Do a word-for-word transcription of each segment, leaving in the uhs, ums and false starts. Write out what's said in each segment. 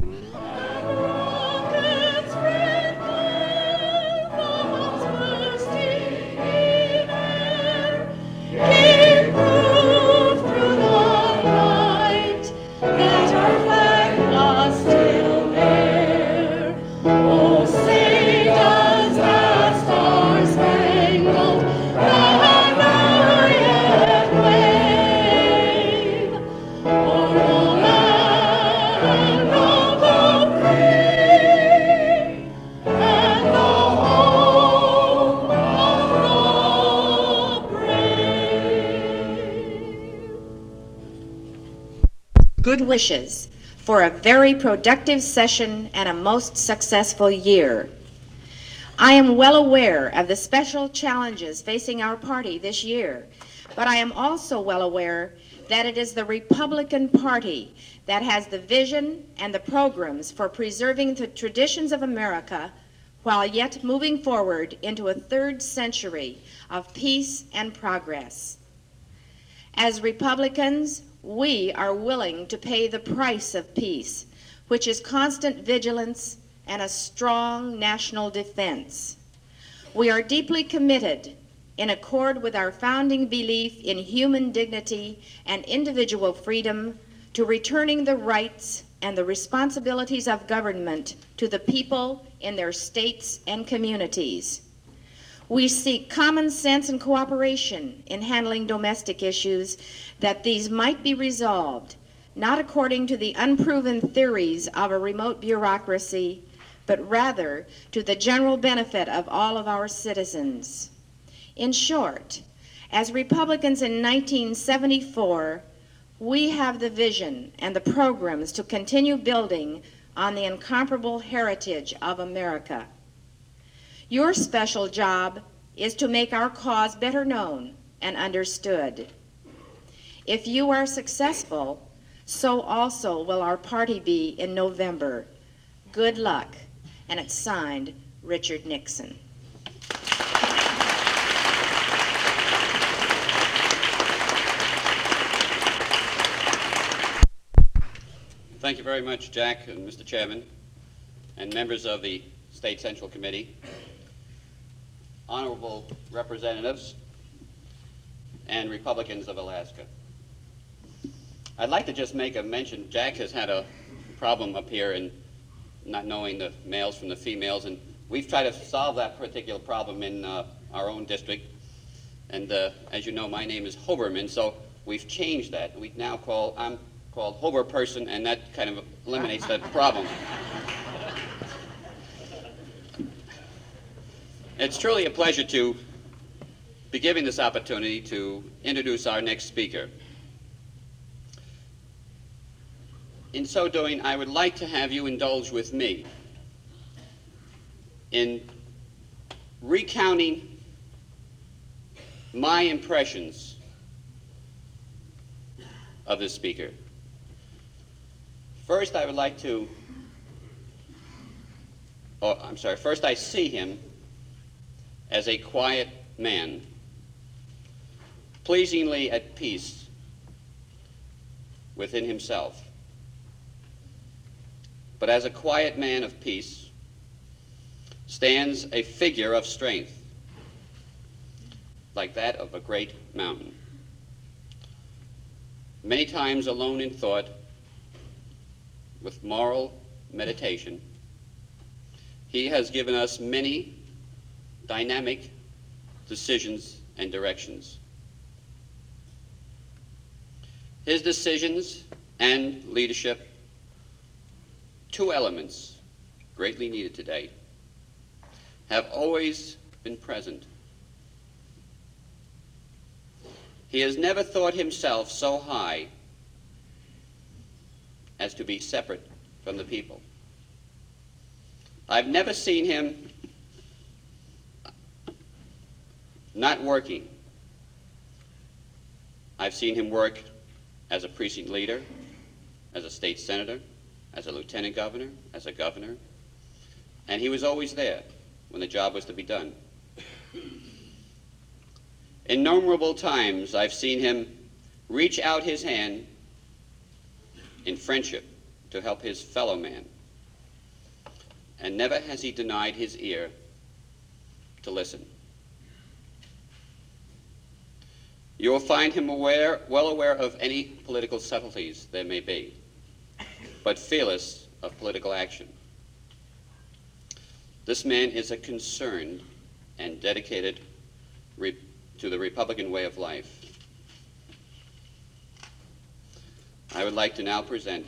Good wishes for a very productive session and a most successful year. I am well aware of the special challenges facing our party this year, but I am also well aware that it is the Republican Party that has the vision and the programs for preserving the traditions of America while yet moving forward into a third century of peace and progress. As Republicans, we are willing to pay the price of peace, which is constant vigilance and a strong national defense. We are deeply committed, in accord with our founding belief in human dignity and individual freedom, to returning the rights and the responsibilities of government to the people in their states and communities. We seek common sense and cooperation in handling domestic issues, that these might be resolved, not according to the unproven theories of a remote bureaucracy, but rather to the general benefit of all of our citizens. In short, as Republicans in nineteen seventy-four, we have the vision and the programs to continue building on the incomparable heritage of America. Your special job is to make our cause better known and understood. If you are successful, so also will our party be in November. Good luck. And it's signed, Richard Nixon. Thank you very much, Jack and Mister Chairman, and members of the State Central Committee, honorable representatives, and Republicans of Alaska. I'd like to just make a mention. Jack has had a problem up here in not knowing the males from the females, and we've tried to solve that particular problem in uh, our own district. And uh, as you know, my name is Hoberman, so we've changed that. We now call, I'm called Hober Person, and that kind of eliminates that problem. It's truly a pleasure to be given this opportunity to introduce our next speaker. In so doing, I would like to have you indulge with me in recounting my impressions of this speaker. First, I would like to, oh, I'm sorry, first I see him as a quiet man, pleasingly at peace within himself. But as a quiet man of peace stands a figure of strength, like that of a great mountain. Many times alone in thought, with moral meditation, he has given us many dynamic decisions and directions. His decisions and leadership, two elements greatly needed today, have always been present. He has never thought himself so high as to be separate from the people. I've never seen him not working. I've seen him work as a precinct leader, as a state senator, as a lieutenant governor, as a governor, and he was always there when the job was to be done. Innumerable times I've seen him reach out his hand in friendship to help his fellow man and never has he denied his ear to listen. You will find him aware, well aware of any political subtleties there may be, but fearless of political action. This man is a concerned and dedicated re- to the Republican way of life. I would like to now present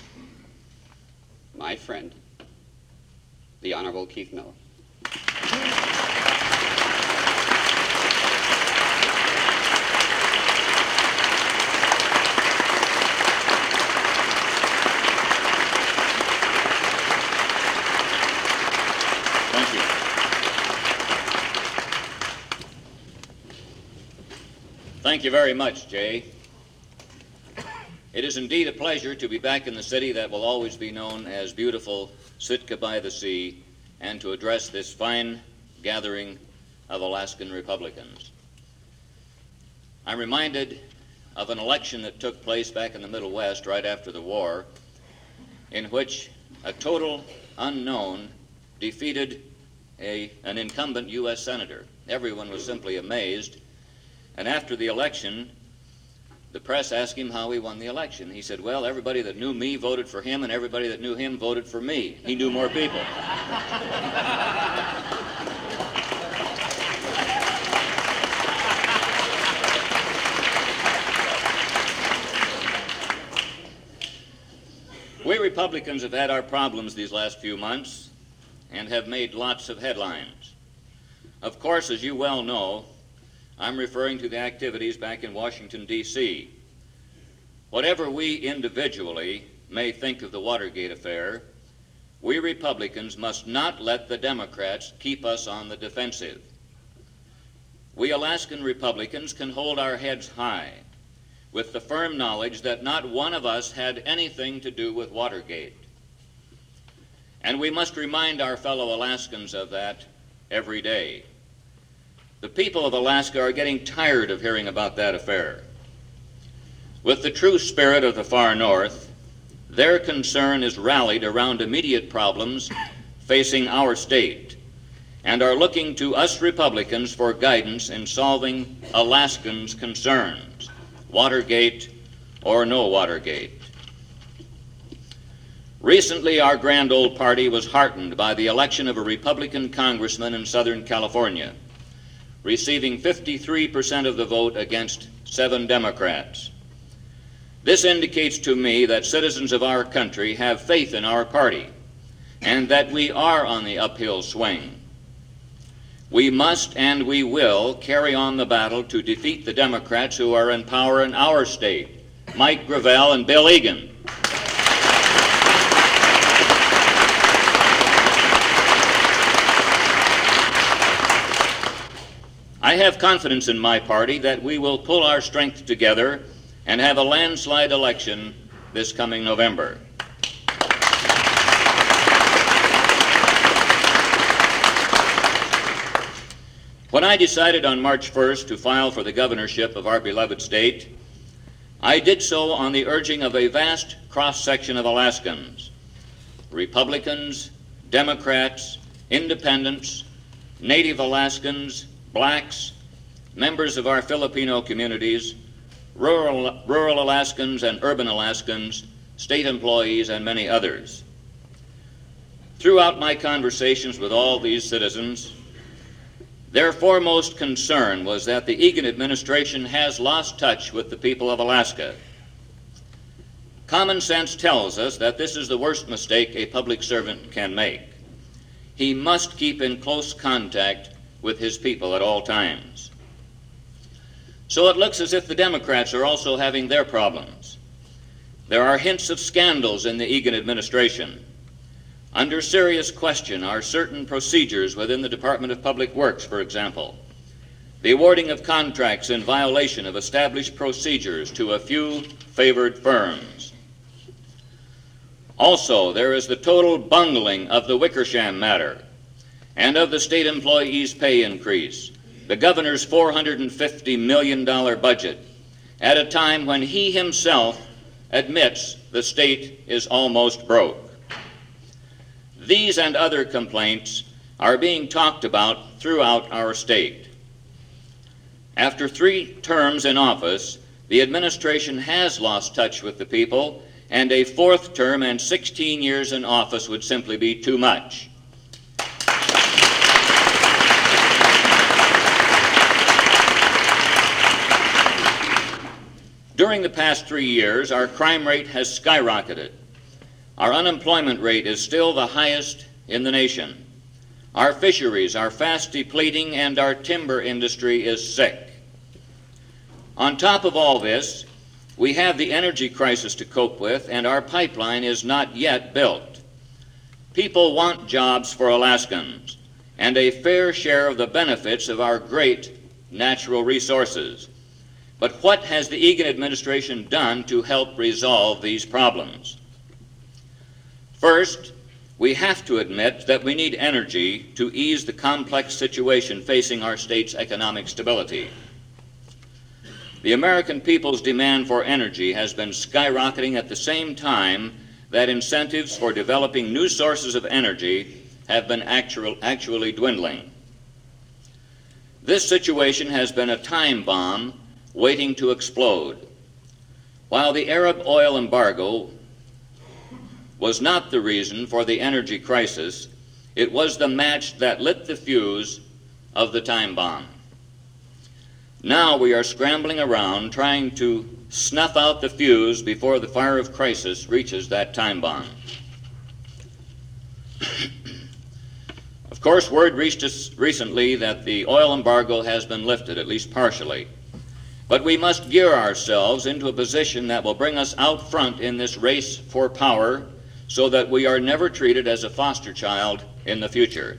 my friend, the Honorable Keith Miller. Thank you. Thank you very much, Jay. It is indeed a pleasure to be back in the city that will always be known as beautiful Sitka by the Sea, and to address this fine gathering of Alaskan Republicans. I'm reminded of an election that took place back in the Middle West right after the war, in which a total unknown defeated a, an incumbent U S senator. Everyone was simply amazed, and after the election, the press asked him how he won the election. He said, well, everybody that knew me voted for him, and everybody that knew him voted for me. He knew more people. We Republicans have had our problems these last few months and have made lots of headlines. Of course, as you well know, I'm referring to the activities back in Washington, D C Whatever we individually may think of the Watergate affair, we Republicans must not let the Democrats keep us on the defensive. We Alaskan Republicans can hold our heads high with the firm knowledge that not one of us had anything to do with Watergate. And we must remind our fellow Alaskans of that every day. The people of Alaska are getting tired of hearing about that affair. With the true spirit of the far north, their concern is rallied around immediate problems facing our state, and are looking to us Republicans for guidance in solving Alaskans' concerns, Watergate or no Watergate. Recently, our grand old party was heartened by the election of a Republican congressman in Southern California, receiving fifty-three percent of the vote against seven Democrats. This indicates to me that citizens of our country have faith in our party and that we are on the uphill swing. We must and we will carry on the battle to defeat the Democrats who are in power in our state, Mike Gravel and Bill Egan. I have confidence in my party that we will pull our strength together and have a landslide election this coming November. When I decided on March first to file for the governorship of our beloved state, I did so on the urging of a vast cross-section of Alaskans, Republicans, Democrats, Independents, Native Alaskans, blacks, members of our Filipino communities, rural, rural Alaskans and urban Alaskans, state employees, and many others. Throughout my conversations with all these citizens, their foremost concern was that the Egan administration has lost touch with the people of Alaska. Common sense tells us that this is the worst mistake a public servant can make. He must keep in close contact with his people at all times. So it looks as if the Democrats are also having their problems. There are hints of scandals in the Egan administration. Under serious question are certain procedures within the Department of Public Works, for example, the awarding of contracts in violation of established procedures to a few favored firms. Also, there is the total bungling of the Wickersham matter and of the state employees' pay increase, the governor's four hundred fifty million dollars budget, at a time when he himself admits the state is almost broke. These and other complaints are being talked about throughout our state. After three terms in office, the administration has lost touch with the people, and a fourth term and sixteen years in office would simply be too much. During the past three years, our crime rate has skyrocketed. Our unemployment rate is still the highest in the nation. Our fisheries are fast depleting, and our timber industry is sick. On top of all this, we have the energy crisis to cope with, and our pipeline is not yet built. People want jobs for Alaskans and a fair share of the benefits of our great natural resources. But what has the Egan administration done to help resolve these problems? First, we have to admit that we need energy to ease the complex situation facing our state's economic stability. The American people's demand for energy has been skyrocketing at the same time that incentives for developing new sources of energy have been actual, actually dwindling. This situation has been a time bomb waiting to explode. While the Arab oil embargo was not the reason for the energy crisis, it was the match that lit the fuse of the time bomb. Now we are scrambling around trying to snuff out the fuse before the fire of crisis reaches that time bomb. Of course, word reached us recently that the oil embargo has been lifted, at least partially. But we must gear ourselves into a position that will bring us out front in this race for power so that we are never treated as a foster child in the future.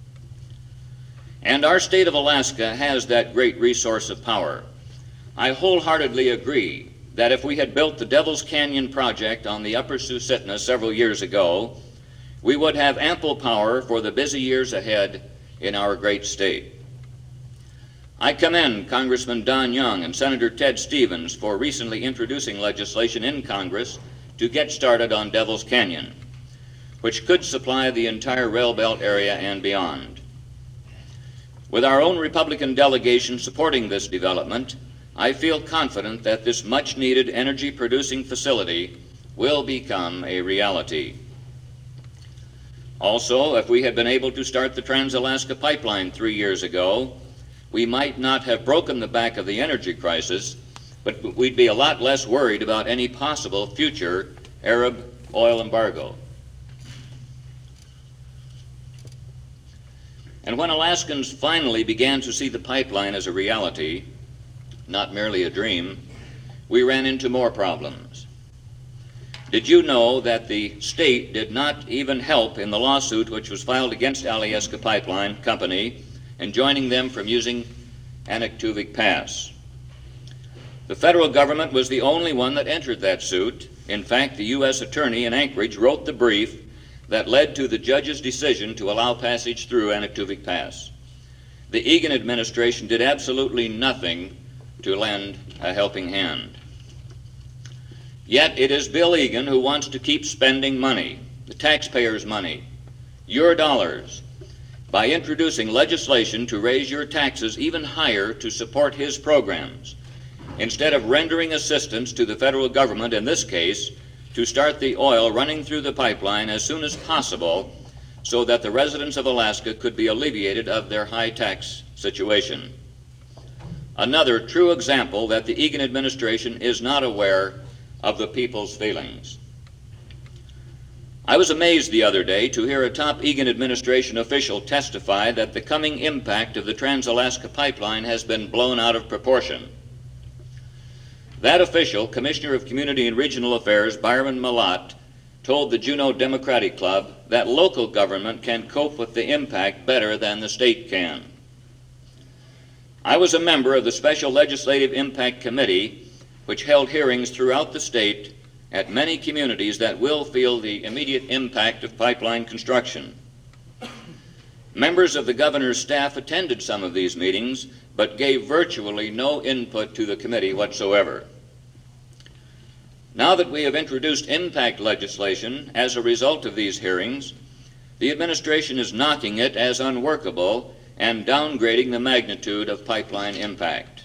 And our state of Alaska has that great resource of power. I wholeheartedly agree that if we had built the Devil's Canyon project on the Upper Susitna several years ago, we would have ample power for the busy years ahead in our great state. I commend Congressman Don Young and Senator Ted Stevens for recently introducing legislation in Congress to get started on Devil's Canyon, which could supply the entire rail belt area and beyond. With our own Republican delegation supporting this development, I feel confident that this much-needed energy-producing facility will become a reality. Also, if we had been able to start the Trans-Alaska Pipeline three years ago, we might not have broken the back of the energy crisis, but we'd be a lot less worried about any possible future Arab oil embargo. And when Alaskans finally began to see the pipeline as a reality, not merely a dream, we ran into more problems. Did you know that the state did not even help in the lawsuit which was filed against Alyeska Pipeline Company enjoining them from using Anaktuvik Pass? The federal government was the only one that entered that suit. In fact, the U S attorney in Anchorage wrote the brief that led to the judge's decision to allow passage through Anaktuvik Pass. The Egan administration did absolutely nothing to lend a helping hand. Yet it is Bill Egan who wants to keep spending money, the taxpayers' money, your dollars, by introducing legislation to raise your taxes even higher to support his programs, instead of rendering assistance to the federal government, in this case, to start the oil running through the pipeline as soon as possible so that the residents of Alaska could be alleviated of their high tax situation. Another true example that the Egan administration is not aware of the people's feelings. I was amazed the other day to hear a top Egan administration official testify that the coming impact of the Trans-Alaska Pipeline has been blown out of proportion. That official, Commissioner of Community and Regional Affairs Byron Malott, told the Juneau Democratic Club that local government can cope with the impact better than the state can. I was a member of the Special Legislative Impact Committee, which held hearings throughout the state at many communities that will feel the immediate impact of pipeline construction. Members of the governor's staff attended some of these meetings, but gave virtually no input to the committee whatsoever. Now that we have introduced impact legislation as a result of these hearings, the administration is knocking it as unworkable and downgrading the magnitude of pipeline impact.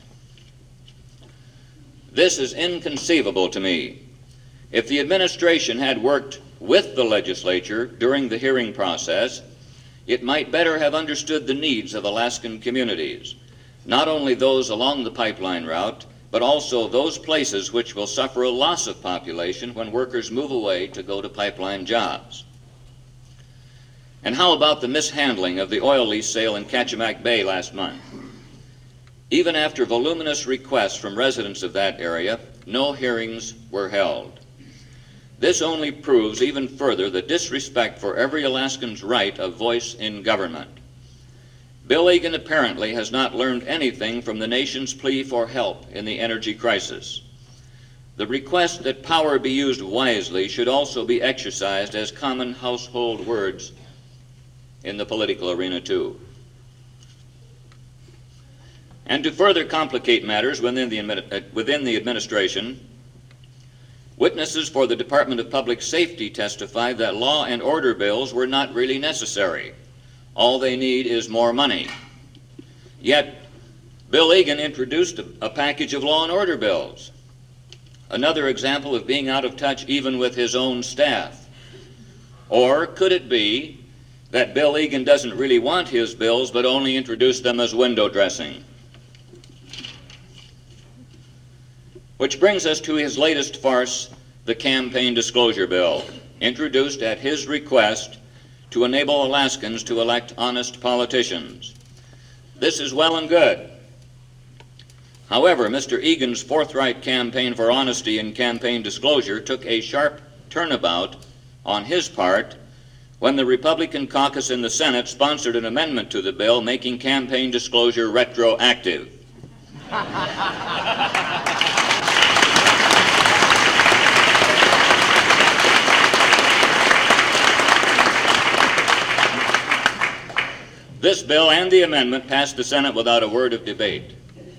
This is inconceivable to me. If the administration had worked with the legislature during the hearing process, it might better have understood the needs of Alaskan communities, not only those along the pipeline route, but also those places which will suffer a loss of population when workers move away to go to pipeline jobs. And how about the mishandling of the oil lease sale in Kachemak Bay last month? Even after voluminous requests from residents of that area, no hearings were held. This only proves even further the disrespect for every Alaskan's right of voice in government. Bill Egan apparently has not learned anything from the nation's plea for help in the energy crisis. The request that power be used wisely should also be exercised as common household words in the political arena too. And to further complicate matters within the, within the administration, witnesses for the Department of Public Safety testified that law and order bills were not really necessary. All they need is more money. Yet, Bill Egan introduced a, a package of law and order bills. Another example of being out of touch even with his own staff. Or could it be that Bill Egan doesn't really want his bills but only introduced them as window dressing? Which brings us to his latest farce, the Campaign Disclosure Bill, introduced at his request to enable Alaskans to elect honest politicians. This is well and good. However, Mister Egan's forthright campaign for honesty and campaign disclosure took a sharp turnabout on his part when the Republican caucus in the Senate sponsored an amendment to the bill making campaign disclosure retroactive. This bill and the amendment passed the Senate without a word of debate.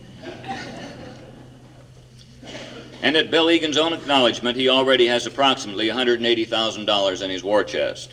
And at Bill Egan's own acknowledgement, he already has approximately one hundred eighty thousand dollars in his war chest.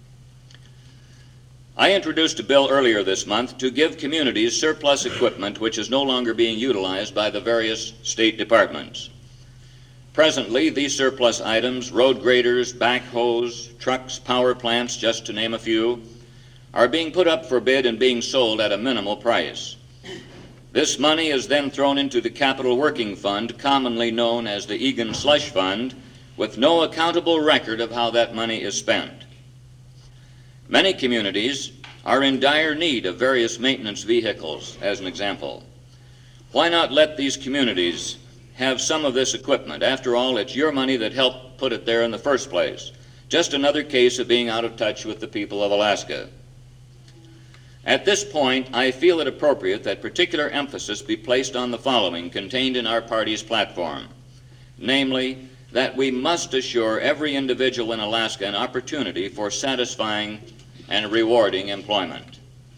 I introduced a bill earlier this month to give communities surplus equipment which is no longer being utilized by the various state departments. Presently, these surplus items, road graders, backhoes, trucks, power plants, just to name a few, are being put up for bid and being sold at a minimal price. This money is then thrown into the Capital Working Fund, commonly known as the Egan Slush Fund, with no accountable record of how that money is spent. Many communities are in dire need of various maintenance vehicles, as an example. Why not let these communities have some of this equipment? After all, it's your money that helped put it there in the first place. Just another case of being out of touch with the people of Alaska. At this point, I feel it appropriate that particular emphasis be placed on the following contained in our party's platform, namely, that we must assure every individual in Alaska an opportunity for satisfying and rewarding employment.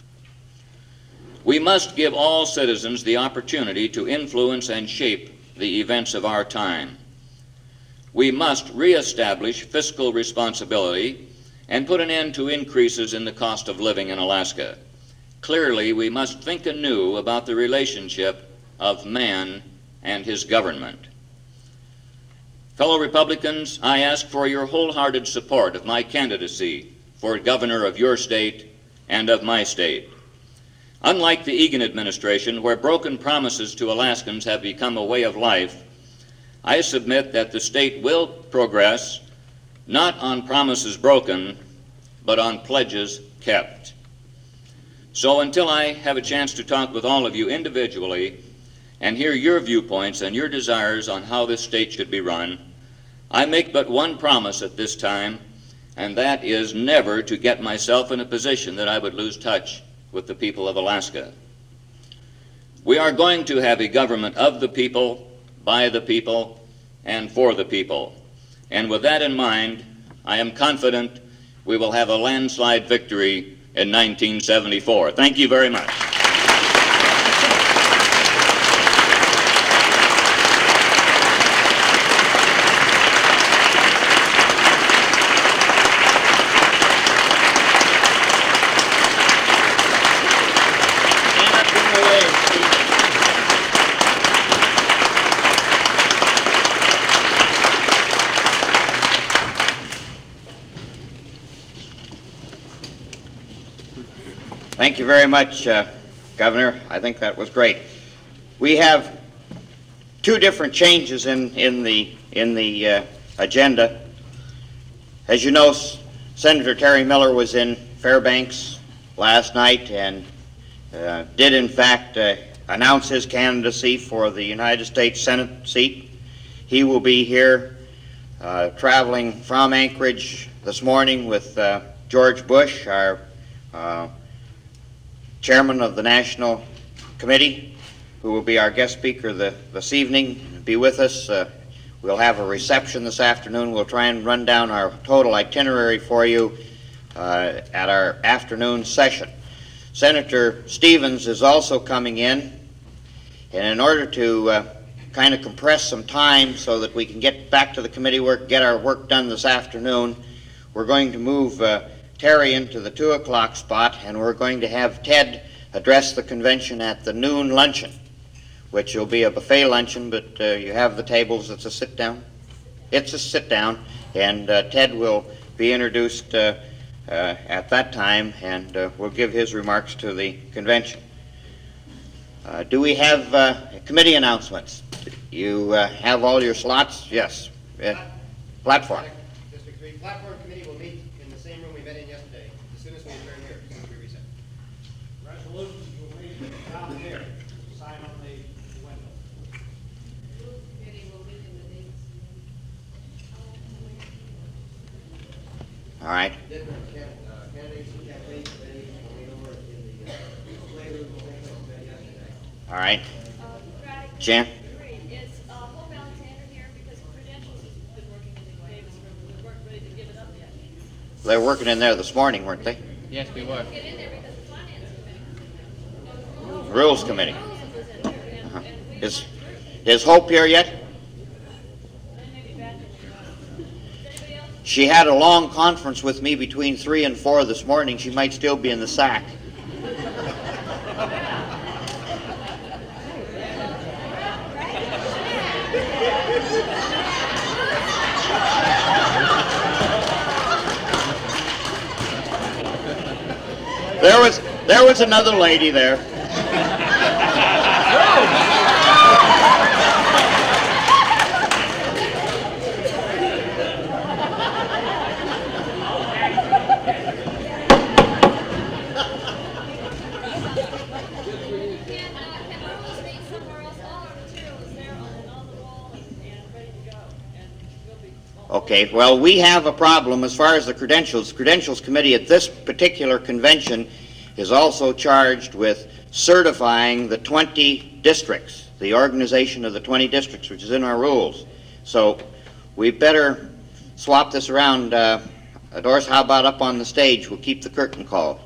We must give all citizens the opportunity to influence and shape the events of our time. We must reestablish fiscal responsibility and put an end to increases in the cost of living in Alaska. Clearly, we must think anew about the relationship of man and his government. Fellow Republicans, I ask for your wholehearted support of my candidacy for governor of your state and of my state. Unlike the Egan administration, where broken promises to Alaskans have become a way of life, I submit that the state will progress not on promises broken, but on pledges kept. So until I have a chance to talk with all of you individually and hear your viewpoints and your desires on how this state should be run, I make but one promise at this time, and that is never to get myself in a position that I would lose touch with the people of Alaska. We are going to have a government of the people, by the people, and for the people. And with that in mind, I am confident we will have a landslide victory in nineteen seventy-four. Thank you very much. Thank you very much, uh, Governor. I think that was great. We have two different changes in, in the, in the uh, agenda. As you know, S- Senator Terry Miller was in Fairbanks last night and uh, did in fact uh, announce his candidacy for the United States Senate seat. He will be here uh, traveling from Anchorage this morning with uh, George Bush, our uh, chairman of the National Committee, who will be our guest speaker the, this evening, be with us. Uh, we'll have a reception this afternoon. We'll try and run down our total itinerary for you uh, at our afternoon session. Senator Stevens is also coming in, and in order to uh, kind of compress some time so that we can get back to the committee work, get our work done this afternoon, we're going to move uh, Terry into the two o'clock spot, and we're going to have Ted address the convention at the noon luncheon, which will be a buffet luncheon, but uh, you have the tables. It's a sit-down. It's a sit-down, and uh, Ted will be introduced uh, uh, at that time, and uh, will give his remarks to the convention. Uh, do we have uh, committee announcements? You uh, have all your slots? Yes. Uh, platform. District three Platform Committee will meet in the same room we met in yesterday, as soon as we adjourn here, as soon as we reset. Resolutions will meet down here. Sign on the window. All right. Different can- uh, candidates and campaign committees will meet over in the uh, playroom will take place committee yesterday. All right. Uh, Jan? Is uh, Hope Alexander here? Because Credentials has been working in the Davis room, but they weren't ready to give it up yet. They were working in there this morning, weren't they? Yes, we were. Get in there because the Finance Committee. Rules Committee. Rules was in there, and, Uh-huh. and we. Is, is Hope here yet? They may be back in there. Is anybody else? She had a long conference with me between three and four this morning. She might still be in the sack. There was there was another lady there. Can, uh, can the rules meet somewhere else? All our material is there on, on the wall and, and ready to go, and we'll be. Okay, well, we have a problem as far as the credentials. Credentials Committee at this particular convention is also charged with certifying the twenty districts, the organization of the twenty districts, which is in our rules. So we better swap this around. Uh, Doris, how about up on the stage? We'll keep the curtain called.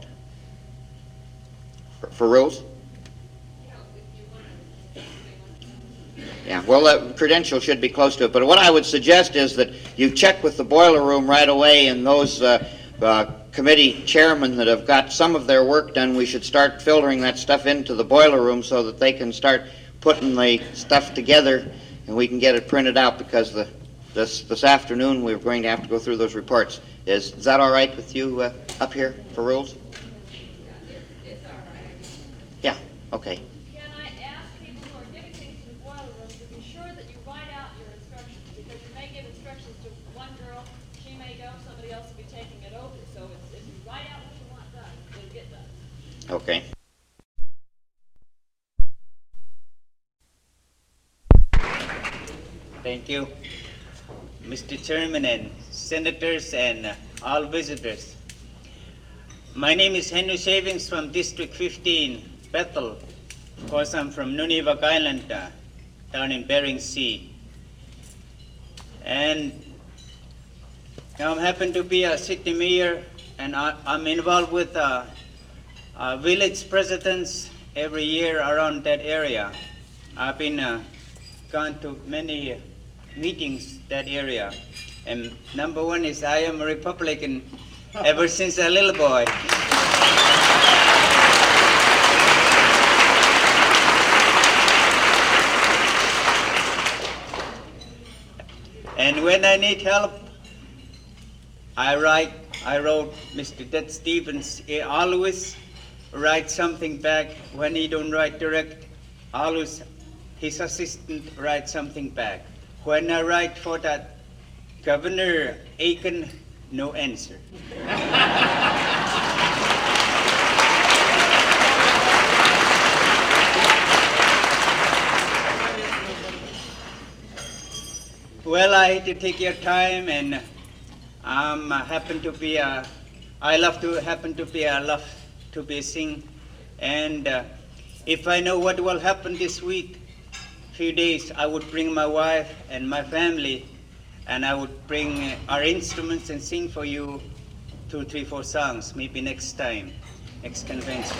For, for rules? Yeah, well, the credential should be close to it. But what I would suggest is that you check with the boiler room right away, and those uh, uh, committee chairmen that have got some of their work done, we should start filtering that stuff into the boiler room so that they can start putting the stuff together and we can get it printed out, because the, this, this afternoon we're going to have to go through those reports. Is, is that all right with you uh, up here for rules? Yeah, okay. Can I ask people who are giving things to the boiler room to be sure that you write out your instructions, because you may give instructions to one girl, she may go, somebody else will be taking it over. So if, if you write out what you want done, it'll get done. Okay. Thank you. Mister Chairman and Senators and uh, all visitors. My name is Henry Shavings from District fifteen, Bethel. Of course, I'm from Nunivak Island, uh, down in Bering Sea. And I happen to be a city mayor, and I, I'm involved with uh, uh, village presidents every year around that area. I've been uh, gone to many uh, meetings that area. And number one is I am a Republican ever since a little boy. And when I need help, I write, I wrote Mister Ted Stevens eh, always, write something back. When he don't write direct, always his assistant write something back. When I write for that Governor Aiken, no answer. Well, I had to take your time, and um, I happen to be a, I love to happen to be I love to be sing, and uh, if I know what will happen this week, few days, I would bring my wife and my family, and I would bring our instruments and sing for you two, three, four songs, maybe next time, next convention.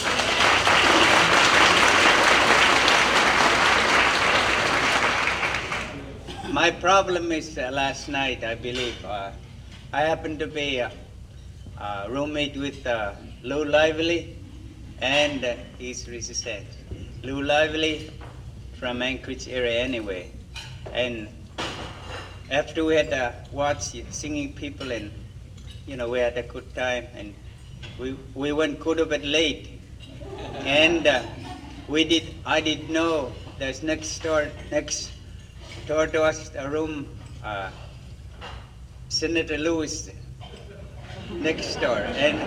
My problem is uh, last night, I believe, uh, I happened to be a, a roommate with uh, Lou Lively, and uh, he's resistant. Lou Lively from Anchorage area anyway. And after we had uh, watched singing people, and you know, we had a good time, and we we went quite a bit late, and uh, we did. I didn't know there's next door next door to us a room. Uh, Senator Lewis next door, and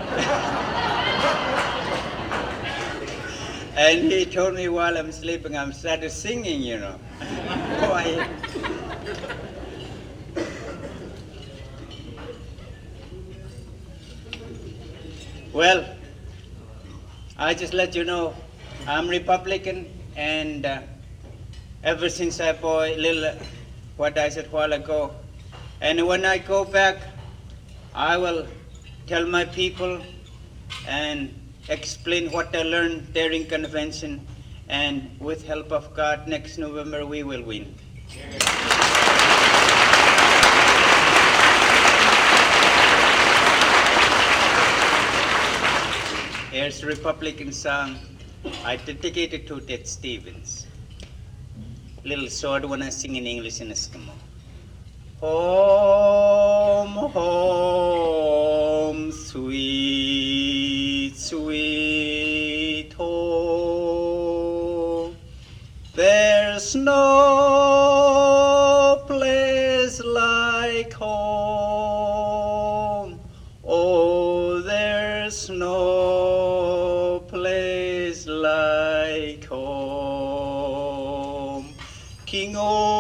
and he told me while I'm sleeping, I'm started singing, you know. Oh, I, well, I just let you know, I'm Republican, and uh, ever since I boy little, what I said a while ago, and when I go back, I will tell my people and explain what I learned during convention, and with help of God, next November we will win. Here's a Republican song I dedicated to Ted Stevens. Little short one I sing in English and Eskimo. Home, home, sweet, sweet home. There's no place like home. Oh, there's no place like home. King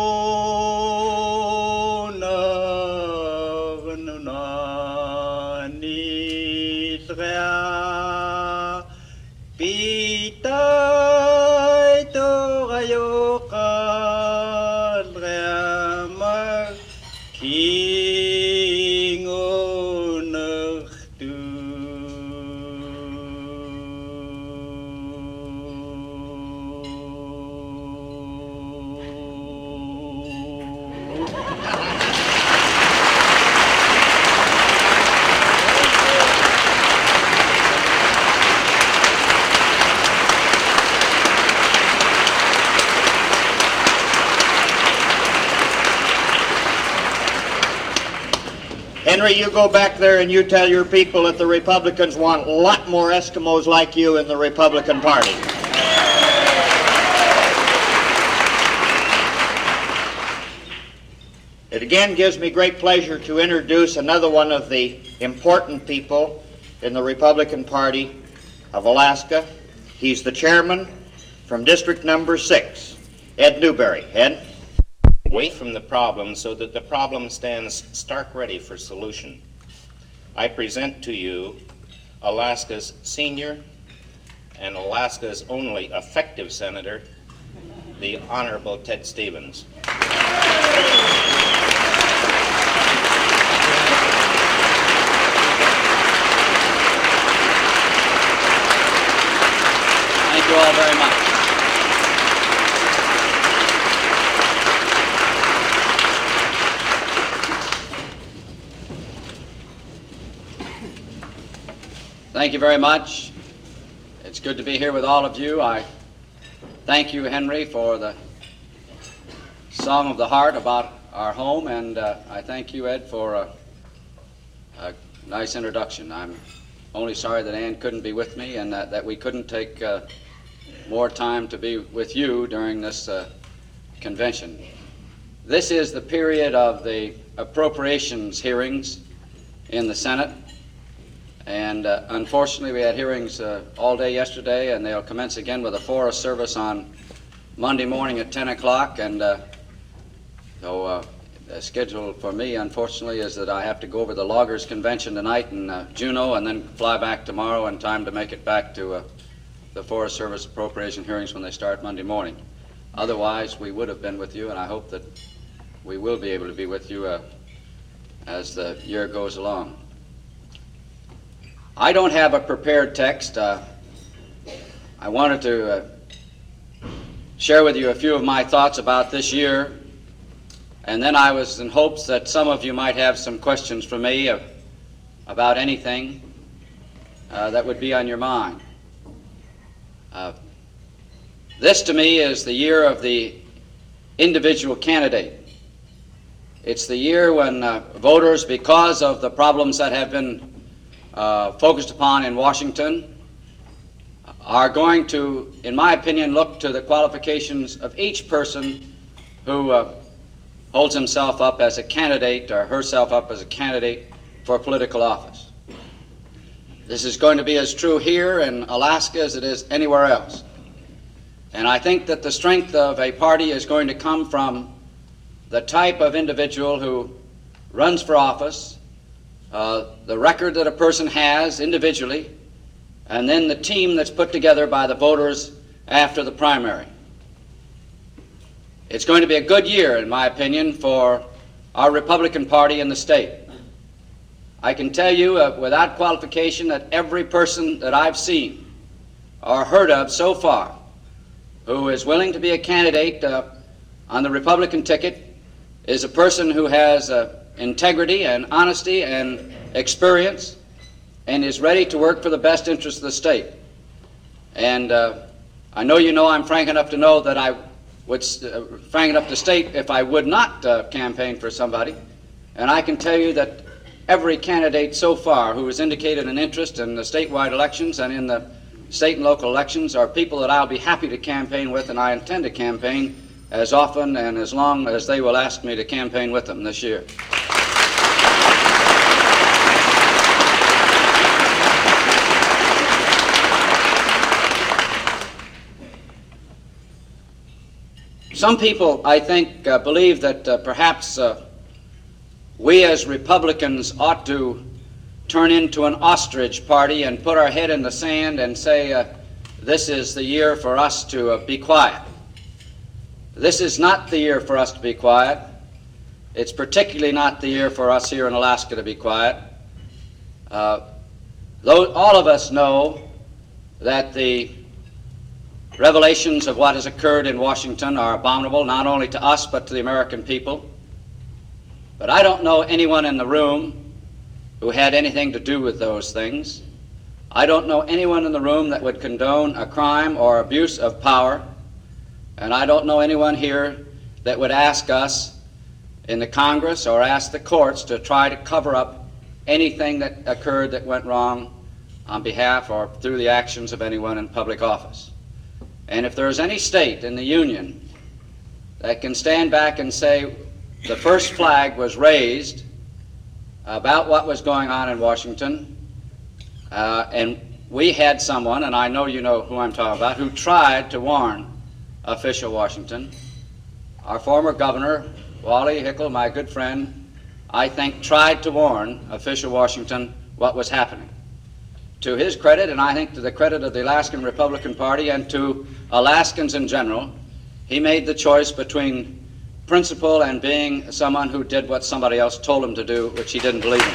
Henry, you go back there and you tell your people that the Republicans want a lot more Eskimos like you in the Republican Party. It again gives me great pleasure to introduce another one of the important people in the Republican Party of Alaska. He's the chairman from District Number Six, Ed Newberry. Ed? Away from the problem so that the problem stands stark ready for solution. I present to you Alaska's senior and Alaska's only effective senator, the Honorable Ted Stevens. Thank you all very much. Thank you very much. It's good to be here with all of you. I thank you, Henry, for the song of the heart about our home, and uh, I thank you, Ed, for a, a nice introduction. I'm only sorry that Ann couldn't be with me and that, that we couldn't take uh, more time to be with you during this uh, convention. This is the period of the appropriations hearings in the Senate. And uh, unfortunately, we had hearings uh, all day yesterday, and they'll commence again with a Forest Service on Monday morning at ten o'clock. And uh, so uh, the schedule for me, unfortunately, is that I have to go over the Loggers Convention tonight in uh, Juneau and then fly back tomorrow in time to make it back to uh, the Forest Service appropriation hearings when they start Monday morning. Otherwise, we would have been with you, and I hope that we will be able to be with you uh, as the year goes along. I don't have a prepared text. Uh, I wanted to uh, share with you a few of my thoughts about this year, and then I was in hopes that some of you might have some questions for me uh, about anything uh, that would be on your mind. Uh, this to me is the year of the individual candidate. It's the year when uh, voters, because of the problems that have been Uh, focused upon in Washington, are going to, in my opinion, look to the qualifications of each person who uh, holds himself up as a candidate or herself up as a candidate for political office. This is going to be as true here in Alaska as it is anywhere else. And I think that the strength of a party is going to come from the type of individual who runs for office, Uh, the record that a person has individually, and then the team that's put together by the voters after the primary. It's going to be a good year, in my opinion, for our Republican Party in the state. I can tell you uh, without qualification that every person that I've seen or heard of so far who is willing to be a candidate uh, on the Republican ticket is a person who has uh, integrity and honesty and experience and is ready to work for the best interest of the state. And uh, I know you know I'm frank enough to know that I would, uh, frank enough to state if I would not uh, campaign for somebody. And I can tell you that every candidate so far who has indicated an interest in the statewide elections and in the state and local elections are people that I'll be happy to campaign with, and I intend to campaign as often and as long as they will ask me to campaign with them this year. Some people, I think, uh, believe that uh, perhaps uh, we as Republicans ought to turn into an ostrich party and put our head in the sand and say, uh, this is the year for us to uh, be quiet. This is not the year for us to be quiet. It's particularly not the year for us here in Alaska to be quiet. Uh, though all of us know that the revelations of what has occurred in Washington are abominable, not only to us but to the American people. But I don't know anyone in the room who had anything to do with those things. I don't know anyone in the room that would condone a crime or abuse of power. And I don't know anyone here that would ask us in the Congress or ask the courts to try to cover up anything that occurred that went wrong on behalf or through the actions of anyone in public office. And if there's any state in the Union that can stand back and say the first flag was raised about what was going on in Washington, uh, and we had someone, and I know you know who I'm talking about, who tried to warn official Washington. Our former governor, Wally Hickel, my good friend, I think tried to warn official Washington what was happening. To his credit, and I think to the credit of the Alaskan Republican Party and to Alaskans in general, he made the choice between principle and being someone who did what somebody else told him to do, which he didn't believe in.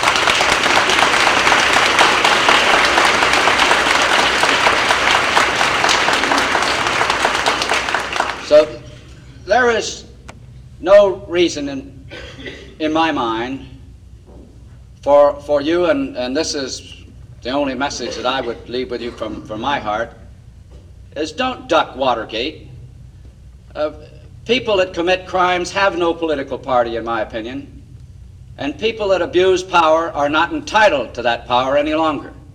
So there is no reason in, in my mind for, for you, and, and this is the only message that I would leave with you from, from my heart, is don't duck Watergate. Uh, people that commit crimes have no political party, in my opinion, and people that abuse power are not entitled to that power any longer.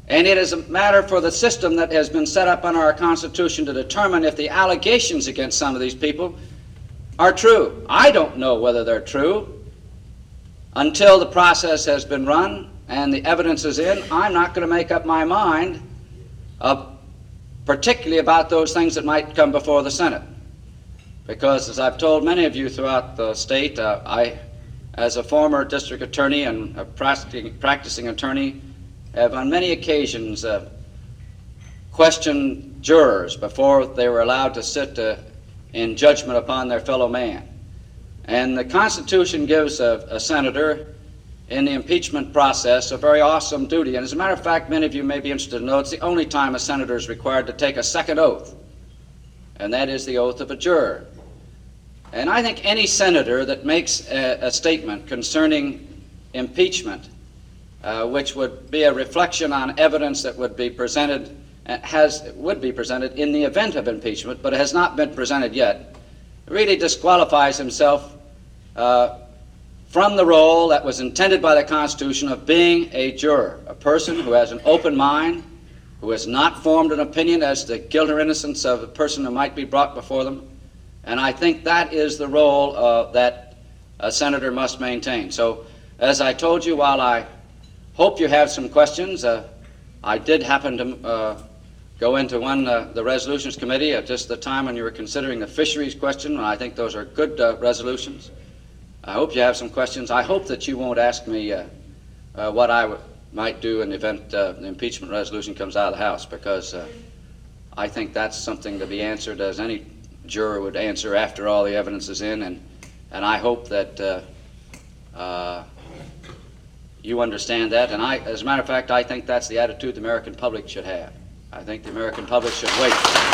And it is a matter for the system that has been set up under our Constitution to determine if the allegations against some of these people are true. I don't know whether they're true. Until the process has been run and the evidence is in, I'm not going to make up my mind, uh, particularly about those things that might come before the Senate. Because, as I've told many of you throughout the state, uh, I, as a former district attorney and a practicing, practicing attorney, have on many occasions uh, questioned jurors before they were allowed to sit uh, in judgment upon their fellow man. And the Constitution gives a, a senator in the impeachment process a very awesome duty. And as a matter of fact, many of you may be interested to know it's the only time a senator is required to take a second oath, and that is the oath of a juror. And I think any senator that makes a, a statement concerning impeachment, uh, which would be a reflection on evidence that would be presented, uh, has would be presented in the event of impeachment, but has not been presented yet, really disqualifies himself uh, from the role that was intended by the Constitution of being a juror, a person who has an open mind, who has not formed an opinion as to guilt or innocence of a person who might be brought before them. And I think that is the role uh, that a senator must maintain. So, as I told you, while I hope you have some questions, uh, I did happen to uh, go into one, uh, the Resolutions Committee, at just the time when you were considering the fisheries question, and I think those are good uh, resolutions. I hope you have some questions. I hope that you won't ask me uh, uh, what I w might do in the event uh, the impeachment resolution comes out of the House, because uh, I think that's something to be answered as any juror would answer after all the evidence is in, and, and I hope that uh, uh, you understand that. And I, as a matter of fact, I think that's the attitude the American public should have. I think the American public should wait.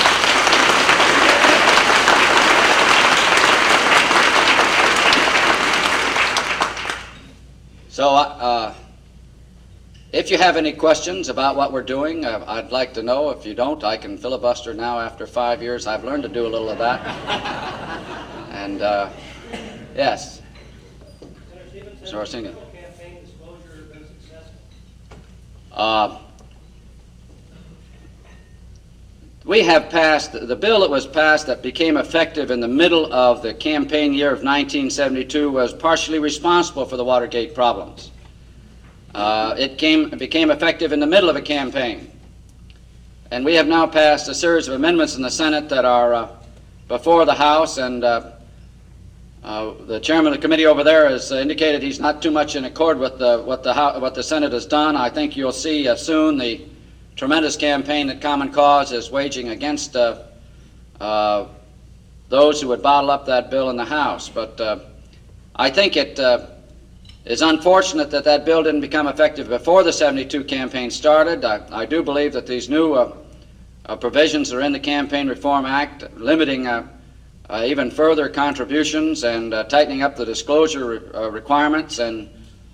So, uh, if you have any questions about what we're doing, uh, I'd like to know. If you don't, I can filibuster now after five years. I've learned to do a little of that. And, uh, yes. Senator Stevens, Senator Orsini. has the campaign disclosure been successful? Uh, we have passed, the bill that was passed that became effective in the middle of the campaign year of nineteen seventy-two was partially responsible for the Watergate problems. Uh, it came, it became effective in the middle of a campaign. And we have now passed a series of amendments in the Senate that are uh, before the House, and uh, uh, the chairman of the committee over there has indicated he's not too much in accord with the, what, the, what the Senate has done. I think you'll see uh, soon the tremendous campaign that Common Cause is waging against uh, uh, those who would bottle up that bill in the House. But uh, I think it uh, is unfortunate that that bill didn't become effective before the seventy-two campaign started. I, I do believe that these new uh, uh, provisions are in the Campaign Reform Act, limiting uh, uh, even further contributions and uh, tightening up the disclosure re uh, requirements, and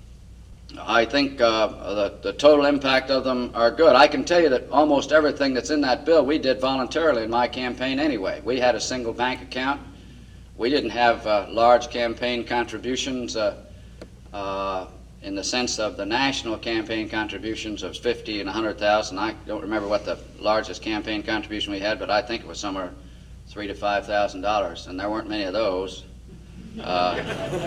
I think uh, the, the total impact of them are good. I can tell you that almost everything that's in that bill we did voluntarily in my campaign anyway. We had a single bank account. We didn't have uh, large campaign contributions uh, uh, in the sense of the national campaign contributions of fifty and a hundred thousand. I don't remember what the largest campaign contribution we had, but I think it was somewhere three to five thousand dollars, and there weren't many of those. Uh,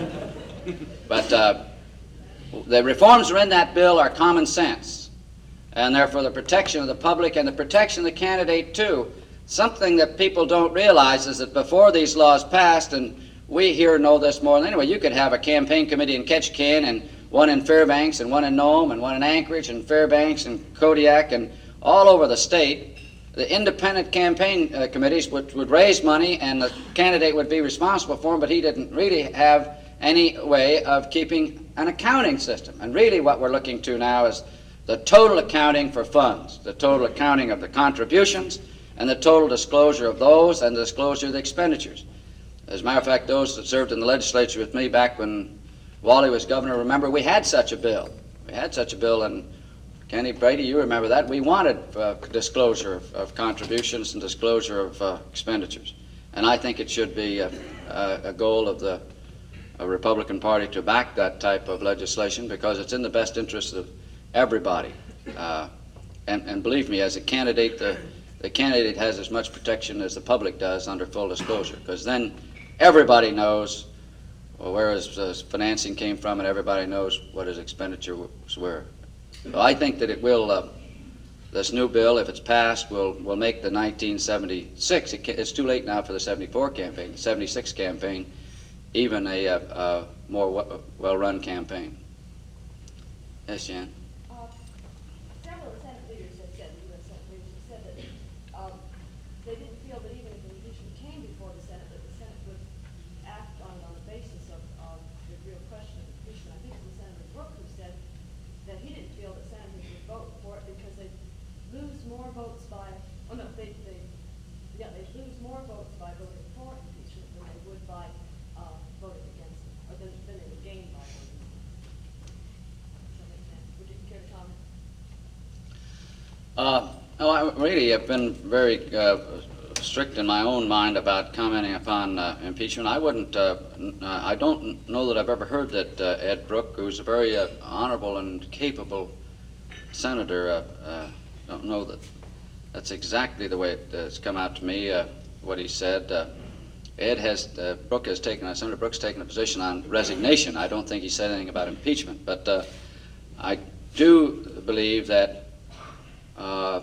but uh, the reforms that are in that bill are common sense, and they're for the protection of the public and the protection of the candidate too. Something that people don't realize is that before these laws passed, and we here know this more than anyone, you could have a campaign committee in Ketchikan, and one in Fairbanks, and one in Nome, and one in Anchorage, and Fairbanks, and Kodiak, and all over the state. The independent campaign uh, committees would, would raise money, and the candidate would be responsible for them, but he didn't really have any way of keeping an accounting system. And really what we're looking to now is the total accounting for funds, the total accounting of the contributions, and the total disclosure of those, and the disclosure of the expenditures. As a matter of fact, those that served in the legislature with me back when Wally was governor, remember we had such a bill. We had such a bill, and Kenny Brady, you remember that. We wanted uh, disclosure of, of contributions and disclosure of uh, expenditures. And I think it should be a, a, a goal of the a Republican Party to back that type of legislation, because it's in the best interest of everybody. Uh, and, and believe me, as a candidate, the, the candidate has as much protection as the public does under full disclosure, because then everybody knows where his, his financing came from, and everybody knows what his expenditures were. So I think that it will, uh, this new bill, if it's passed, will, will make the nineteen seventy-six, it, it's too late now for the seventy-four campaign, the seventy-six campaign, even a, a, a more well-run campaign. Yes, Jan? Uh, Several Senate leaders have said, U S Senate leaders have said that um, they didn't feel that even if the impeachment came before the Senate, that the Senate would act on, on the basis of, of the real question of impeachment. I think it was Senator Brooke who said that he didn't feel that senators would vote for it because they lose more votes by, oh no, they, they, yeah, they lose more votes by voting for impeachment than they would by uh, voting against it, or than, than they would gain by voting. Does that make sense? Would you care to comment? Uh, no, I really have been very uh, strict in my own mind about commenting upon uh, impeachment. I wouldn't, uh, n- uh, I don't know that I've ever heard that uh, Ed Brooke, who's a very uh, honorable and capable senator, uh, uh, don't know that that's exactly the way it, uh, it's come out to me, uh, what he said. Uh, Ed has, uh, Brooke has taken, uh, Senator Brooke's taken a position on resignation. I don't think he said anything about impeachment, but uh, I do believe that uh,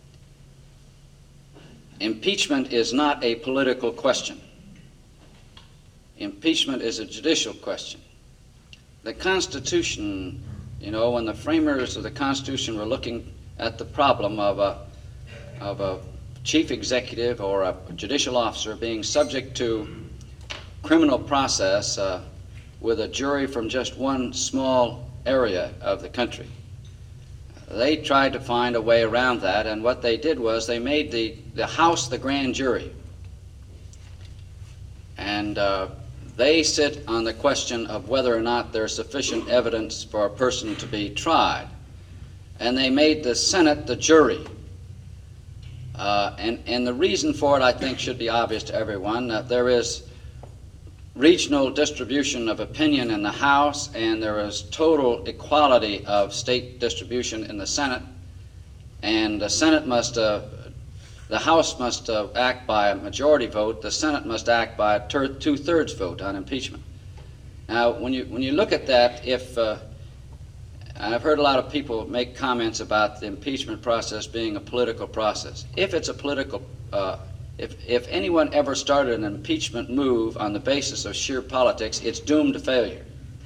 impeachment is not a political question. Impeachment is a judicial question. The Constitution, you know, when the framers of the Constitution were looking at the problem of a, of a chief executive or a judicial officer being subject to criminal process uh, with a jury from just one small area of the country, they tried to find a way around that, and what they did was they made the, the House the grand jury. And uh, they sit on the question of whether or not there's sufficient evidence for a person to be tried. And they made the Senate the jury. Uh, and, and the reason for it, I think, should be obvious to everyone. Uh, there is regional distribution of opinion in the House, and there is total equality of state distribution in the Senate. And the Senate must, uh, the House must uh, act by a majority vote. The Senate must act by a ter- two-thirds vote on impeachment. Now, when you when you look at that, if uh, I've heard a lot of people make comments about the impeachment process being a political process. If it's a political, uh, if if anyone ever started an impeachment move on the basis of sheer politics, it's doomed to failure.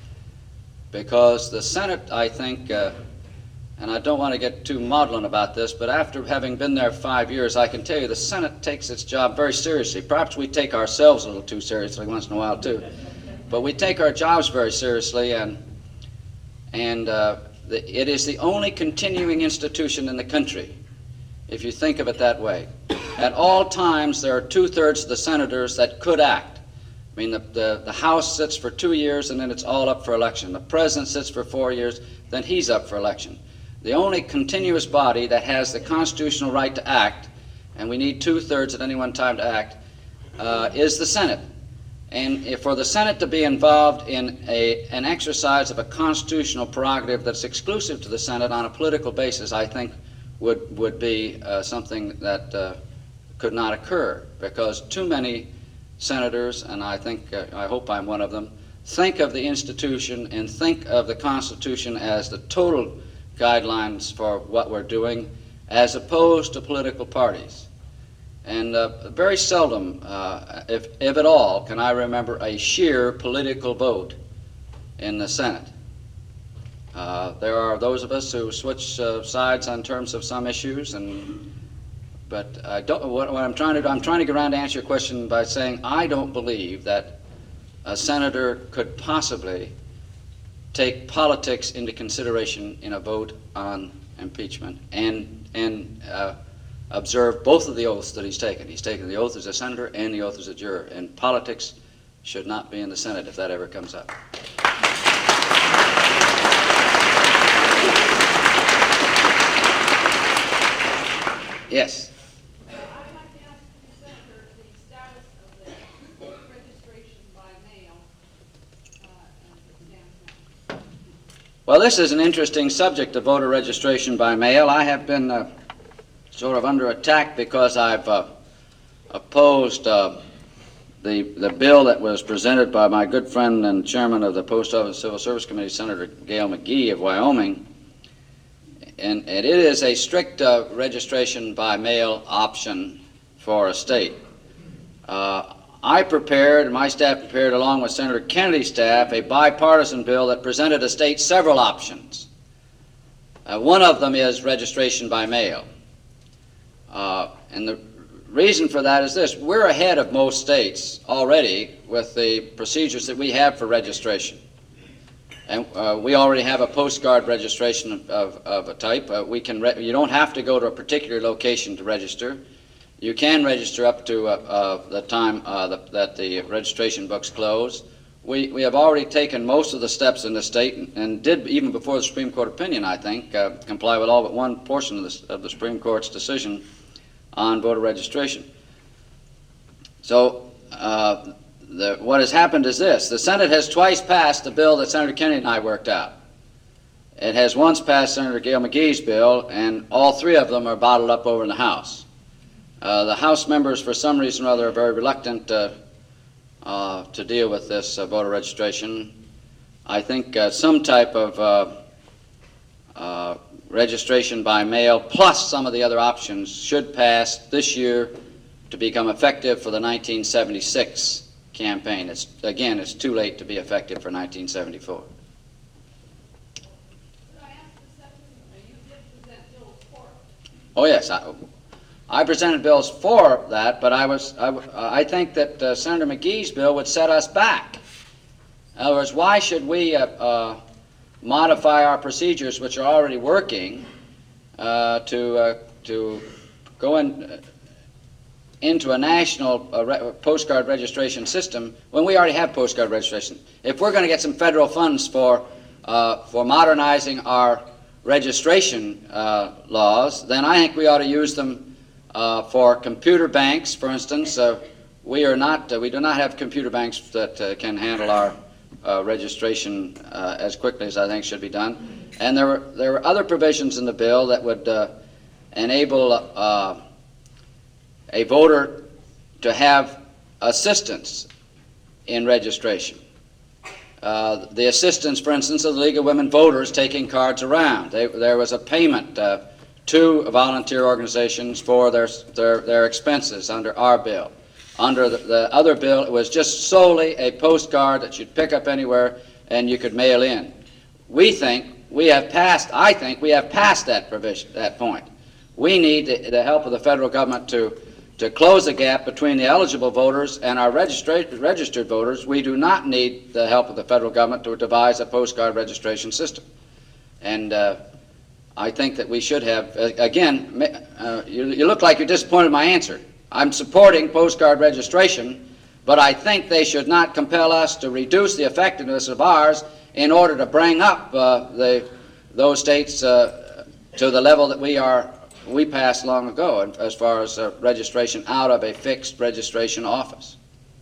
Because the Senate, I think, uh, and I don't want to get too maudlin about this, but after having been there five years, I can tell you the Senate takes its job very seriously. Perhaps we take ourselves a little too seriously once in a while too, but we take our jobs very seriously, and. And uh, the, it is the only continuing institution in the country, if you think of it that way. At all times, there are two-thirds of the senators that could act. I mean, the, the, the House sits for two years, and then it's all up for election. The President sits for four years, then he's up for election. The only continuous body that has the constitutional right to act, and we need two-thirds at any one time to act, uh, is the Senate. And if for the Senate to be involved in a, an exercise of a constitutional prerogative that's exclusive to the Senate on a political basis, I think would, would be uh, something that uh, could not occur, because too many senators, and I think, uh, I hope I'm one of them, think of the institution and think of the Constitution as the total guidelines for what we're doing, as opposed to political parties. And uh, very seldom, uh, if, if at all, can I remember a sheer political vote in the Senate. Uh, there are those of us who switch uh, sides on terms of some issues, and but I don't. What, what I'm trying to do, I'm trying to get around to answer your question by saying I don't believe that a senator could possibly take politics into consideration in a vote on impeachment, and and. Uh, observe both of the oaths that he's taken. He's taken the oath as a senator and the oath as a juror. And politics should not be in the Senate if that ever comes up. Yes? I'd like to ask the Senator the status of the registration by mail uh, as it stands now. Well, this is an interesting subject of voter registration by mail. I have been uh, sort of under attack because I've uh, opposed uh, the, the bill that was presented by my good friend and chairman of the Post Office Civil Service Committee, Senator Gail McGee of Wyoming. And, and it is a strict uh, registration by mail option for a state. Uh, I prepared, and my staff prepared, along with Senator Kennedy's staff, a bipartisan bill that presented a state several options. Uh, one of them is registration by mail. Uh, and the reason for that is this: we're ahead of most states already with the procedures that we have for registration. And uh, we already have a postcard registration of, of, of a type. Uh, we can re you don't have to go to a particular location to register. You can register up to uh, uh, the time uh, the, that the registration books close. We, we have already taken most of the steps in the state, and, and did, even before the Supreme Court opinion, I think, uh, comply with all but one portion of, this, of the Supreme Court's decision on voter registration. So uh, the, what has happened is this: the Senate has twice passed the bill that Senator Kennedy and I worked out. It has once passed Senator Gail McGee's bill, and all three of them are bottled up over in the House. Uh, the House members, for some reason or other, are very reluctant uh, uh, to deal with this uh, voter registration. I think uh, some type of uh, uh, registration by mail, plus some of the other options, should pass this year to become effective for the nineteen seventy-six campaign. It's, again, it's too late to be effective for nineteen seventy-four. Oh yes, I, I presented bills for that, but I was I, I think that uh, Senator McGee's bill would set us back. In other words, why should we uh, uh, modify our procedures, which are already working, uh, to uh, to go in, uh, into a national uh, re postcard registration system when we already have postcard registration? If we're going to get some federal funds for uh, for modernizing our registration uh, laws, then I think we ought to use them uh, for computer banks, for instance. Uh, we are not, uh, we do not have computer banks that uh, can handle our uh, registration uh, as quickly as I think should be done. And there were there were other provisions in the bill that would uh, enable uh, a voter to have assistance in registration. Uh, the assistance, for instance, of the League of Women Voters taking cards around. They, there was a payment uh, to volunteer organizations for their, their, their expenses under our bill. Under the, the other bill, it was just solely a postcard that you'd pick up anywhere and you could mail in. We think we have passed, I think we have passed that provision, that point. We need the, the help of the federal government to to close the gap between the eligible voters and our registered, registered voters. We do not need the help of the federal government to devise a postcard registration system. And uh, I think that we should have, uh, again, uh, you, you look like you're disappointed in my answer. I'm supporting postcard registration, but I think they should not compel us to reduce the effectiveness of ours in order to bring up uh, the, those states uh, to the level that we are we passed long ago as far as uh, registration out of a fixed registration office.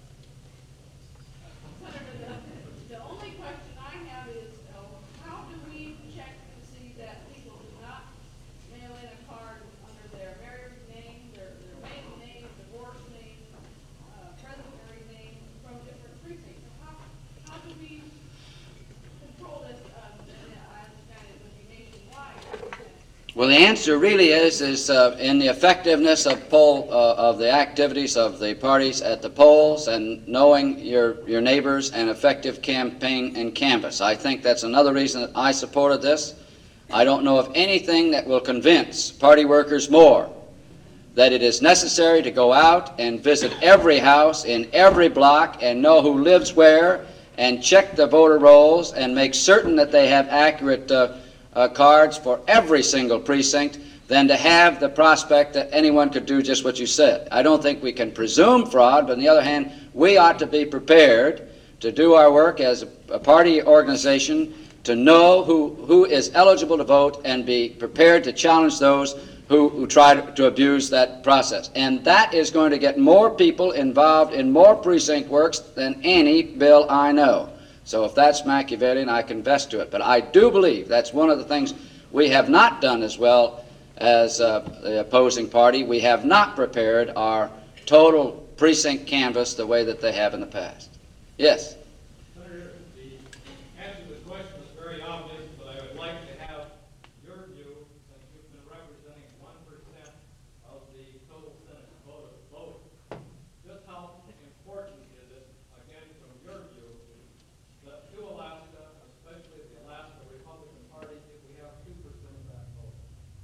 Senator, the, the only question I have is, uh, how do we check to see that people do not mail in a card under their married name, their, their maiden name, divorce name, uh, present married name from different precincts? How, how do we control this? Um, and I understand it would be nationwide. Well, the answer really is is uh, in the effectiveness of poll uh, of the activities of the parties at the polls, and knowing your your neighbors, and effective campaign and canvass. I think that's another reason that I supported this. I don't know of anything that will convince party workers more that it is necessary to go out and visit every house in every block and know who lives where, and check the voter rolls and make certain that they have accurate uh, Uh, cards for every single precinct, than to have the prospect that anyone could do just what you said. I don't think we can presume fraud, but on the other hand, we ought to be prepared to do our work as a, a party organization, to know who, who is eligible to vote, and be prepared to challenge those who, who try to, to abuse that process. And that is going to get more people involved in more precinct works than any bill I know. So if that's Machiavellian, I confess to it. But I do believe that's one of the things we have not done as well as uh, the opposing party. We have not prepared our total precinct canvass the way that they have in the past. Yes? Senator, the answer to the question is very obvious, but I would like to have your view, since you've been representing one percent of the total Senate vote. vote. Just how important is it, again, from your view, that to Alaska, especially the Alaska Republican Party, if we have two percent of that vote?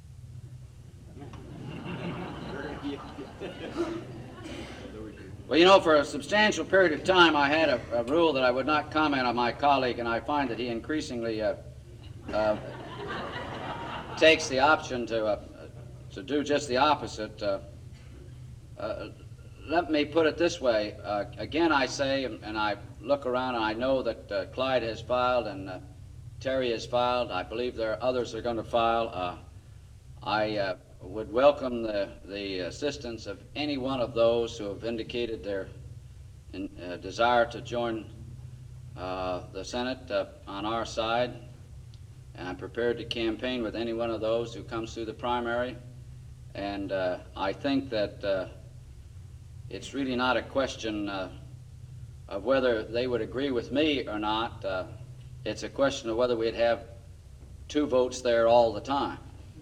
Well, you know, for a substantial period of time, I had a, a rule that I would not comment on my colleague, and I find that he increasingly uh, uh, takes the option to uh, to do just the opposite. Uh, uh, let me put it this way. Uh, again, I say, and, and I look around, and I know that uh, Clyde has filed and uh, Terry has filed. I believe there are others that are going to file. Uh, I uh, would welcome the, the assistance of any one of those who have indicated their in, uh, desire to join uh, the Senate uh, on our side. And I'm prepared to campaign with any one of those who comes through the primary. And uh, I think that uh, it's really not a question uh, of whether they would agree with me or not. Uh, it's a question of whether we'd have two votes there all the time.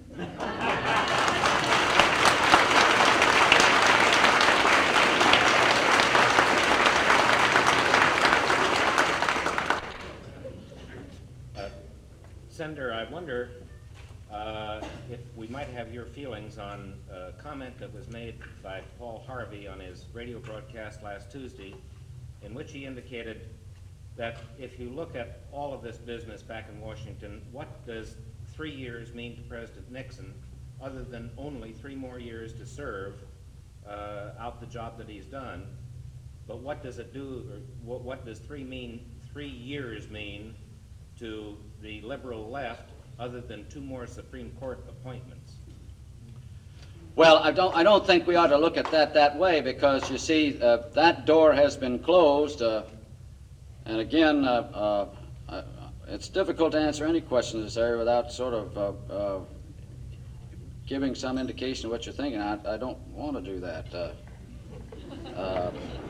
Senator, I wonder uh, if we might have your feelings on a comment that was made by Paul Harvey on his radio broadcast last Tuesday, in which he indicated that if you look at all of this business back in Washington, what does three years mean to President Nixon, other than only three more years to serve uh, out the job that he's done? But what does it do, or what, what does three mean? Three years mean to the liberal left, other than two more Supreme Court appointments? Well, I don't, I don't think we ought to look at that that way, because, you see, uh, that door has been closed. Uh, and again, uh, uh, uh, it's difficult to answer any question in this area without sort of uh, uh, giving some indication of what you're thinking. I, I don't want to do that. Uh, uh,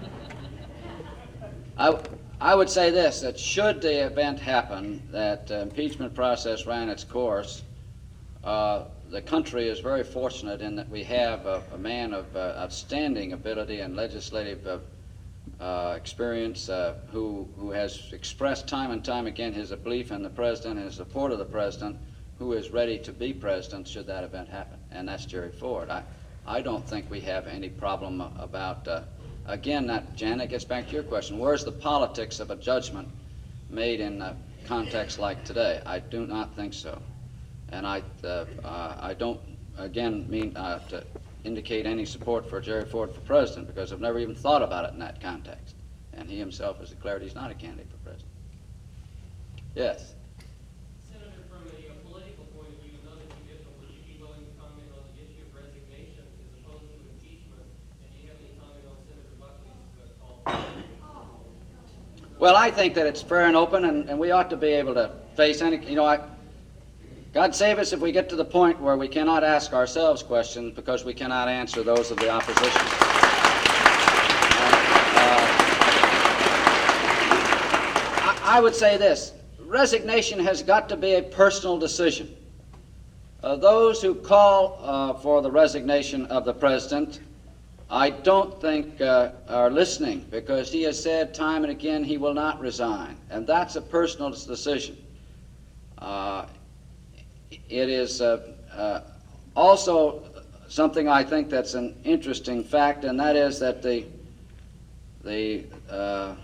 I, I would say this, that should the event happen, that the impeachment process ran its course, uh, the country is very fortunate in that we have a, a man of uh, outstanding ability and legislative uh, uh, experience uh, who, who has expressed time and time again his belief in the president and his support of the president, who is ready to be president should that event happen, and that's Jerry Ford. I, I don't think we have any problem about uh, Again, that, Janet, gets back to your question. Where's the politics of a judgment made in a context like today? I do not think so. And I, uh, uh, I don't, again, mean uh, to indicate any support for Jerry Ford for president, because I've never even thought about it in that context. And he himself has declared he's not a candidate for president. Yes? Senator, from a uh, political point of view, another conditional, would you be willing to comment on the issue of resignation as opposed to impeachment? Well, I think that it's fair and open, and, and we ought to be able to face any, you know, I, God save us if we get to the point where we cannot ask ourselves questions because we cannot answer those of the opposition. Uh, I, I would say this, resignation has got to be a personal decision. Uh, those who call uh, for the resignation of the president, I don't think uh, are listening, because he has said time and again he will not resign, and that's a personal decision. Uh, it is uh, uh, also something I think that's an interesting fact, and that is that the the uh,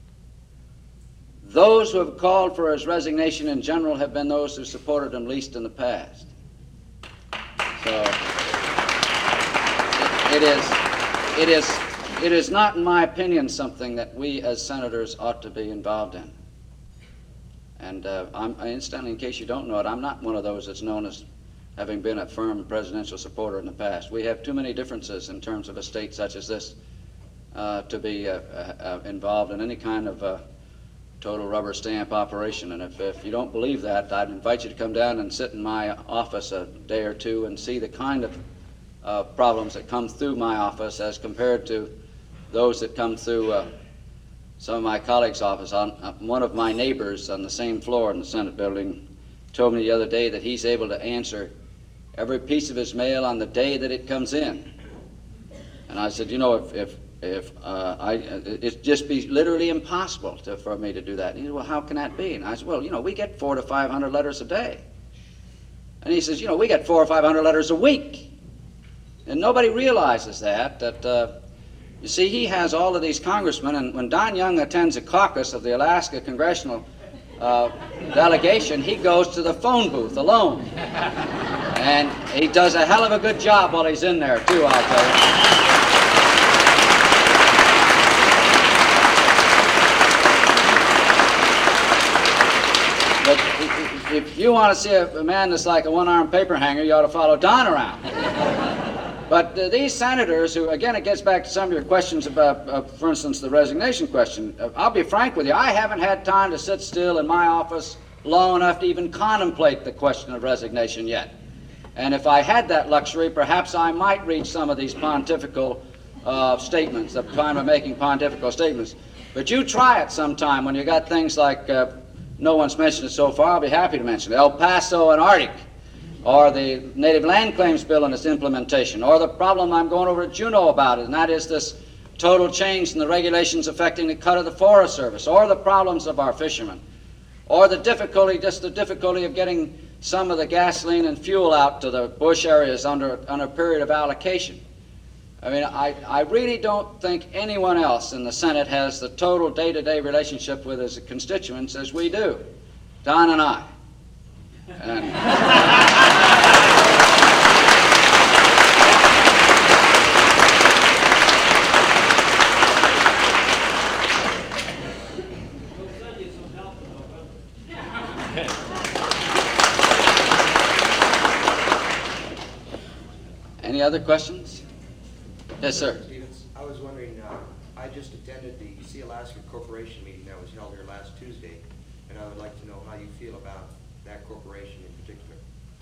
those who have called for his resignation in general have been those who supported him least in the past. So it, it is. It is, it is not, in my opinion, something that we as senators ought to be involved in. And uh, I'm, incidentally, in case you don't know it, I'm not one of those that's known as having been a firm presidential supporter in the past. We have too many differences in terms of a state such as this uh, to be uh, uh, involved in any kind of uh, total rubber stamp operation. And if, if you don't believe that, I'd invite you to come down and sit in my office a day or two and see the kind of uh, problems that come through my office as compared to those that come through uh, some of my colleagues' office. On, uh, one of my neighbors on the same floor in the Senate building told me the other day that he's able to answer every piece of his mail on the day that it comes in. And I said, you know, if, if If uh, I, it'd just be literally impossible to, for me to do that. And he said, well, how can that be? And I said, well, you know, we get four to five hundred letters a day. And he says, you know, we get four or five hundred letters a week. And nobody realizes that, that, uh, you see, he has all of these congressmen, and when Don Young attends a caucus of the Alaska Congressional uh, delegation, he goes to the phone booth alone. And he does a hell of a good job while he's in there, too, I'll tell you. But if you want to see a man that's like a one-armed paper hanger, you ought to follow Don around. But uh, these senators who, again, it gets back to some of your questions about, uh, for instance, the resignation question. Uh, I'll be frank with you, I haven't had time to sit still in my office long enough to even contemplate the question of resignation yet. And if I had that luxury, perhaps I might reach some of these pontifical uh, statements, the time of making pontifical statements. But you try it sometime when you got things like... Uh, No one's mentioned it so far. I'll be happy to mention it. El Paso and Arctic, or the Native Land Claims Bill and its implementation, or the problem I'm going over at Juneau about it, and that is this total change in the regulations affecting the cut of the Forest Service, or the problems of our fishermen, or the difficulty, just the difficulty of getting some of the gasoline and fuel out to the bush areas under, under a period of allocation. I mean, I, I really don't think anyone else in the Senate has the total day-to-day relationship with his constituents as we do, Don and I. And any other questions? Yes, sir. Stevens, I was wondering, uh, I just attended the Sea Alaska Corporation meeting that was held here last Tuesday, and I would like to know how you feel about that corporation in particular.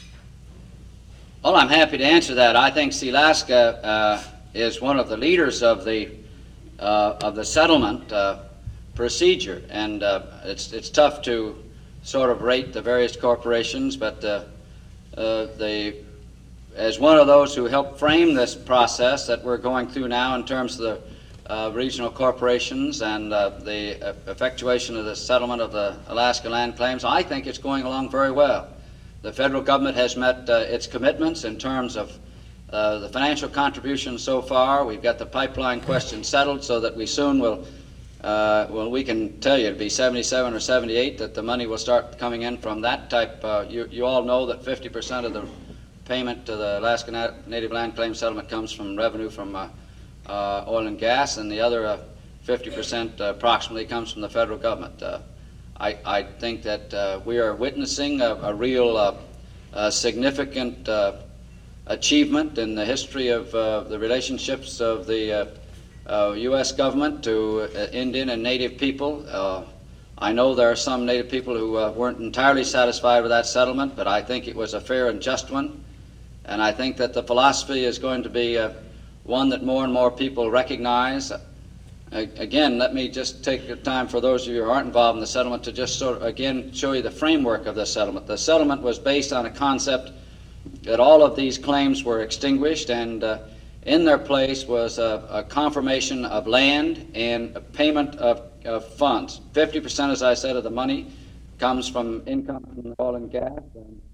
Well, I'm happy to answer that. I think Sea Alaska uh, is one of the leaders of the uh, of the settlement uh, procedure, and uh, it's it's tough to sort of rate the various corporations, but uh, uh, the as one of those who helped frame this process that we're going through now in terms of the uh, regional corporations and uh, the effectuation of the settlement of the Alaska land claims, I think it's going along very well. The federal government has met uh, its commitments in terms of uh, the financial contributions so far. We've got the pipeline question settled so that we soon will, uh, well, we can tell you it'll be seventy-seven or seventy-eight that the money will start coming in from that type. Uh, you, you all know that fifty percent of the payment to the Alaska Nat Native Land Claim Settlement comes from revenue from uh, uh, oil and gas, and the other uh, fifty percent uh, approximately comes from the federal government. Uh, I, I think that uh, we are witnessing a, a real uh, uh, significant uh, achievement in the history of uh, the relationships of the uh, uh, U S government to uh, Indian and Native people. Uh, I know there are some Native people who uh, weren't entirely satisfied with that settlement, but I think it was a fair and just one. And I think that the philosophy is going to be uh, one that more and more people recognize. Again, let me just take the time for those of you who aren't involved in the settlement to just sort of, again, show you the framework of the settlement. The settlement was based on a concept that all of these claims were extinguished, and uh, in their place was a, a confirmation of land and a payment of, of funds. fifty percent, as I said, of the money comes from income from oil and gas, and